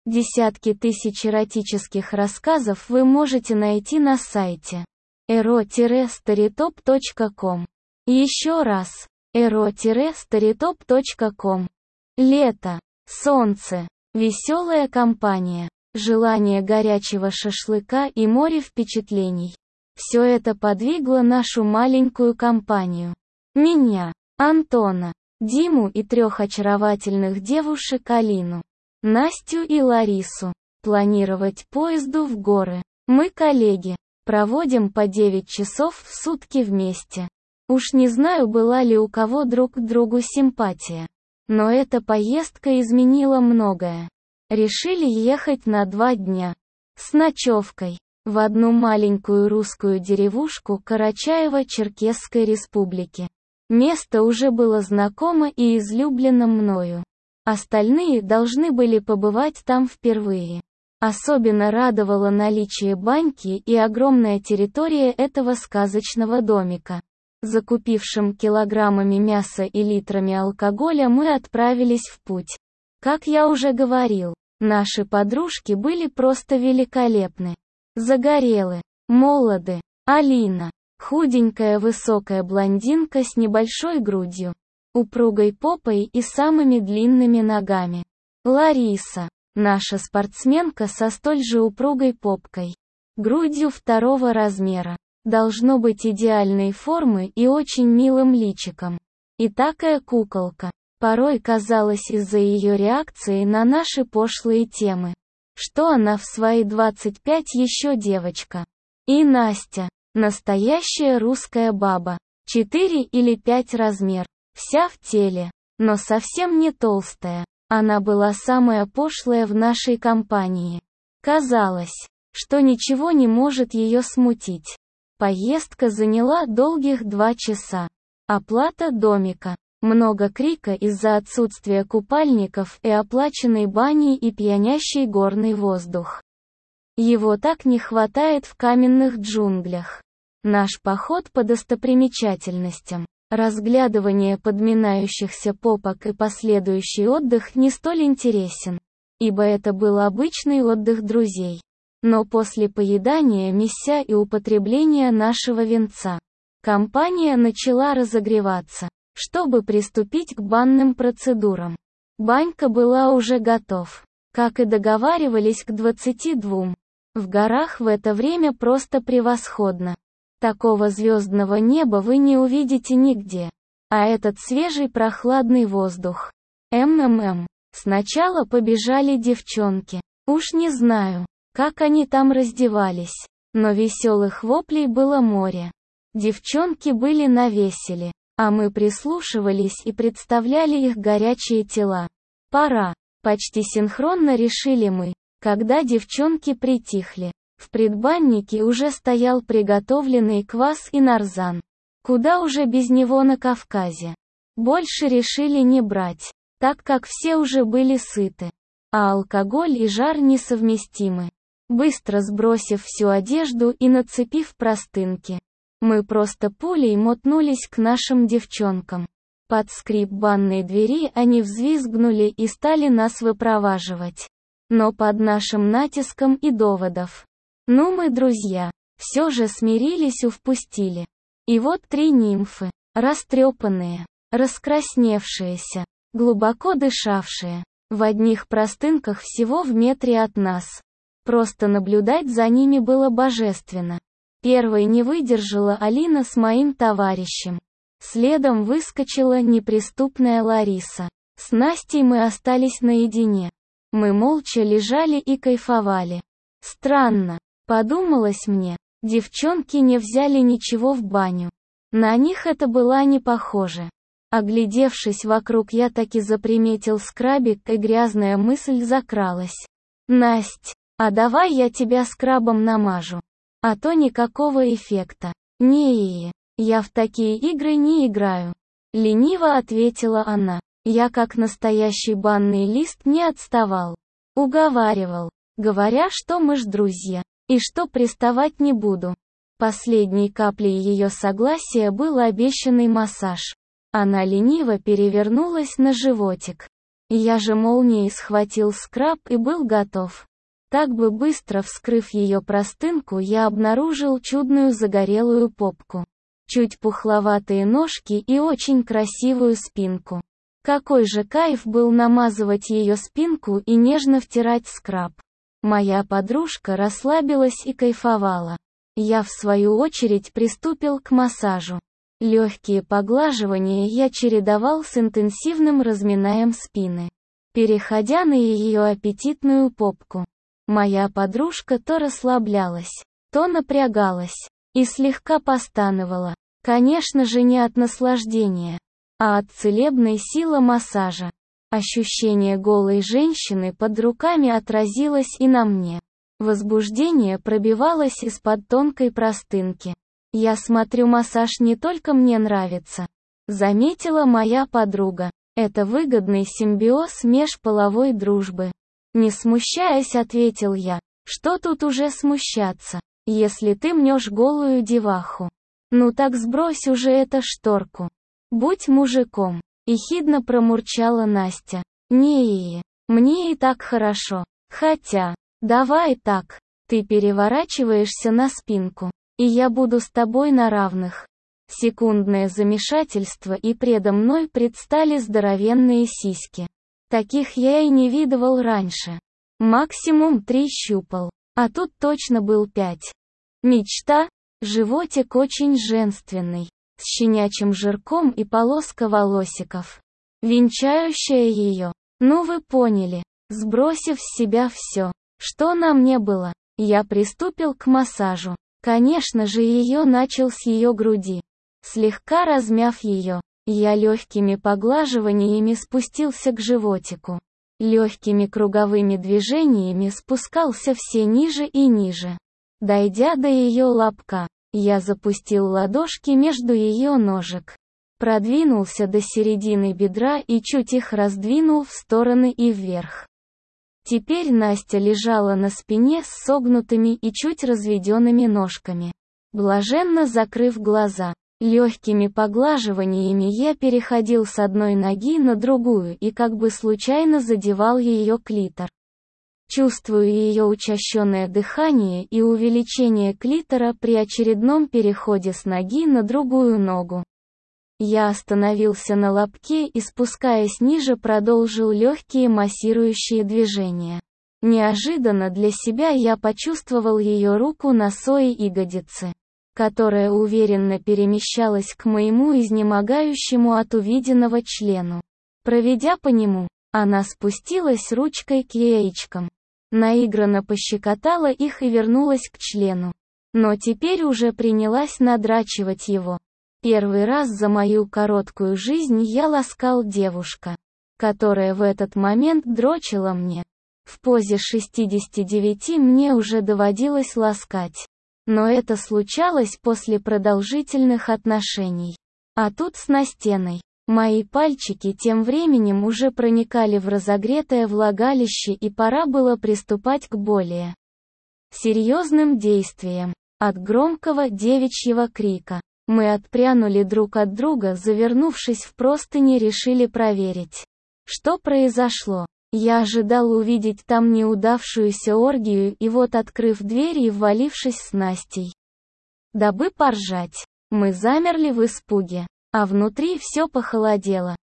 Десятки тысяч эротических рассказов вы можете найти на сайте ero-storytop.com. Еще раз, ero-storytop.com. Лето, солнце, веселая компания, желание горячего шашлыка и море впечатлений. Все это подвигло нашу маленькую компанию. Меня, Антона, Диму и 3 очаровательных девушек Алину, Настю и Ларису. Планировать поезду в горы. Мы коллеги. Проводим по 9 часов в сутки вместе. Уж не знаю, была ли у кого друг к другу симпатия. Но эта поездка изменила многое. Решили ехать на 2 дня. С ночевкой. В одну маленькую русскую деревушку Карачаево-Черкесской республики. Место уже было знакомо и излюблено мною. Остальные должны были побывать там впервые. Особенно радовало наличие баньки и огромная территория этого сказочного домика. Закупившим килограммами мяса и литрами алкоголя мы отправились в путь. Как я уже говорил, наши подружки были просто великолепны. Загорелы, молоды. Алина, худенькая высокая блондинка с небольшой грудью, упругой попой и самыми длинными ногами. Лариса, наша спортсменка со столь же упругой попкой, грудью 2 размера, должно быть идеальной формы и очень милым личиком. И такая куколка, порой казалось из-за ее реакции на наши пошлые темы, что она в свои 25 еще девочка. И Настя, настоящая русская баба, 4 или 5 размер, вся в теле, но совсем не толстая. Она была самая пошлая в нашей компании. Казалось, что ничего не может ее смутить. Поездка заняла долгих 2 часа. Оплата домика. Много крика из-за отсутствия купальников и оплаченной бани и пьянящий горный воздух. Его так не хватает в каменных джунглях. Наш поход по достопримечательностям, разглядывание подминающихся попок и последующий отдых не столь интересен, ибо это был обычный отдых друзей. Но после поедания мяса и употребления нашего винца, компания начала разогреваться, чтобы приступить к банным процедурам. Банька была уже готов, как и договаривались, к 22. В горах в это время просто превосходно. Такого звездного неба вы не увидите нигде. А этот свежий прохладный воздух. Сначала побежали девчонки. Уж не знаю, как они там раздевались, но веселых воплей было море. Девчонки были навеселе, а мы прислушивались и представляли их горячие тела. Пора. Почти синхронно решили мы, когда девчонки притихли. В предбаннике уже стоял приготовленный квас и нарзан. Куда уже без него на Кавказе. Больше решили не брать, так как все уже были сыты. А алкоголь и жар несовместимы. Быстро сбросив всю одежду и нацепив простынки, мы просто пулей мотнулись к нашим девчонкам. Под скрип банной двери они взвизгнули и стали нас выпроваживать. Но под нашим натиском и доводов. Ну мы, друзья, все же смирились и впустили. И вот 3 нимфы, растрепанные, раскрасневшиеся, глубоко дышавшие, в одних простынках всего в метре от нас. Просто наблюдать за ними было божественно. Первой не выдержала Алина с моим товарищем. Следом выскочила неприступная Лариса. С Настей мы остались наедине. Мы молча лежали и кайфовали. Странно, подумалось мне, девчонки не взяли ничего в баню. На них это было не похоже. Оглядевшись вокруг, я таки заприметил скрабик, и грязная мысль закралась. Насть, а давай я тебя скрабом намажу. А то никакого эффекта. Не, я в такие игры не играю. Лениво ответила она. Я как настоящий банный лист не отставал. Уговаривал, говоря, что мы ж друзья, и что приставать не буду. Последней каплей ее согласия был обещанный массаж. Она лениво перевернулась на животик. Я же молнией схватил скраб и был готов. Так бы быстро вскрыв ее простынку, я обнаружил чудную загорелую попку, чуть пухловатые ножки и очень красивую спинку. Какой же кайф был намазывать ее спинку и нежно втирать скраб. Моя подружка расслабилась и кайфовала. Я в свою очередь приступил к массажу. Легкие поглаживания я чередовал с интенсивным разминаем спины, переходя на ее аппетитную попку. Моя подружка то расслаблялась, то напрягалась и слегка постановала. Конечно же, не от наслаждения, а от целебной силы массажа. Ощущение голой женщины под руками отразилось и на мне. Возбуждение пробивалось из-под тонкой простынки. «Я смотрю, массаж не только мне нравится», — заметила моя подруга. «Это выгодный симбиоз межполовой дружбы». Не смущаясь, ответил я. «Что тут уже смущаться, если ты мнешь голую деваху? Ну так сбрось уже эту шторку. Будь мужиком», — ехидно промурчала Настя. «Не, мне и так хорошо. Хотя, давай так, ты переворачиваешься на спинку, и я буду с тобой на равных». Секундное замешательство, и предо мной предстали здоровенные сиськи. Таких я и не видывал раньше. Максимум 3 щупал, а тут точно был 5. Мечта, животик очень женственный, с щенячьим жирком и полоска волосиков, венчающая ее. Ну вы поняли. Сбросив с себя все, что на мне было, я приступил к массажу. Конечно же, ее начал с ее груди. Слегка размяв ее, я легкими поглаживаниями спустился к животику. Легкими круговыми движениями спускался все ниже и ниже. Дойдя до ее лобка, я запустил ладошки между ее ножек. Продвинулся до середины бедра и чуть их раздвинул в стороны и вверх. Теперь Настя лежала на спине с согнутыми и чуть разведенными ножками. Блаженно закрыв глаза, легкими поглаживаниями я переходил с одной ноги на другую и как бы случайно задевал ее клитор. Чувствую ее учащенное дыхание и увеличение клитора при очередном переходе с ноги на другую ногу. Я остановился на лобке и, спускаясь ниже, продолжил легкие массирующие движения. Неожиданно для себя я почувствовал ее руку на своей ягодице, которая уверенно перемещалась к моему изнемогающему от увиденного члену. Проведя по нему, она спустилась ручкой к яичкам, наигранно пощекотала их и вернулась к члену. Но теперь уже принялась надрачивать его. Первый раз за мою короткую жизнь я ласкал девушка, которая в этот момент дрочила мне. В позе 69 мне уже доводилось ласкать. Но это случалось после продолжительных отношений. А тут с Настеной. Мои пальчики тем временем уже проникали в разогретое влагалище, и пора было приступать к более серьезным действиям. От громкого девичьего крика мы отпрянули друг от друга, завернувшись в простыни, решили проверить, что произошло. Я ожидал увидеть там неудавшуюся оргию, и вот, открыв дверь и ввалившись с Настей, дабы поржать, мы замерли в испуге, а внутри все похолодело.